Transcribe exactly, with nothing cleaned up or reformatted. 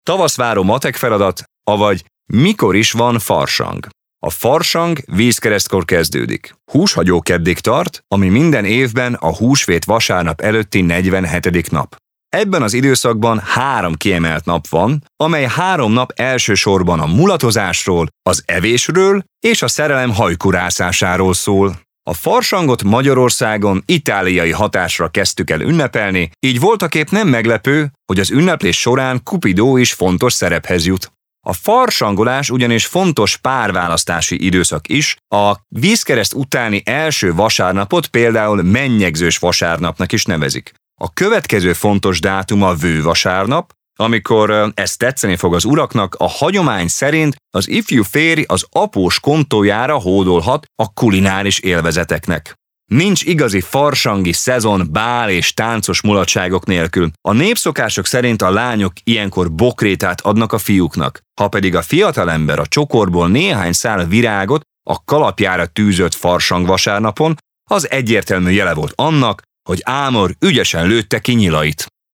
Tavaszváró matek feladat, avagy mikor is van farsang. A farsang vízkeresztkor kezdődik. Húshagyó keddig tart, ami minden évben a húsvét vasárnap előtti negyvenhetedik nap. Ebben az időszakban három kiemelt nap van, amely három nap elsősorban a mulatozásról, az evésről és a szerelem hajkurászásáról szól. A farsangot Magyarországon itáliai hatásra kezdtük el ünnepelni, így voltaképp nem meglepő, hogy az ünneplés során Cupidó is fontos szerephez jut. A farsangolás ugyanis fontos párválasztási időszak is, a vízkereszt utáni első vasárnapot például mennyegzős vasárnapnak is nevezik. A következő fontos dátum a vővasárnap, amikor ez tetszeni fog az uraknak, a hagyomány szerint az ifjú férj az após kontójára hódolhat a kulináris élvezeteknek. Nincs igazi farsangi szezon bál és táncos mulatságok nélkül. A népszokások szerint a lányok ilyenkor bokrétát adnak a fiúknak, ha pedig a fiatalember a csokorból néhány szál virágot a kalapjára tűzött farsang vasárnapon, az egyértelmű jele volt annak, hogy Ámor ügyesen lőtte ki nyilait.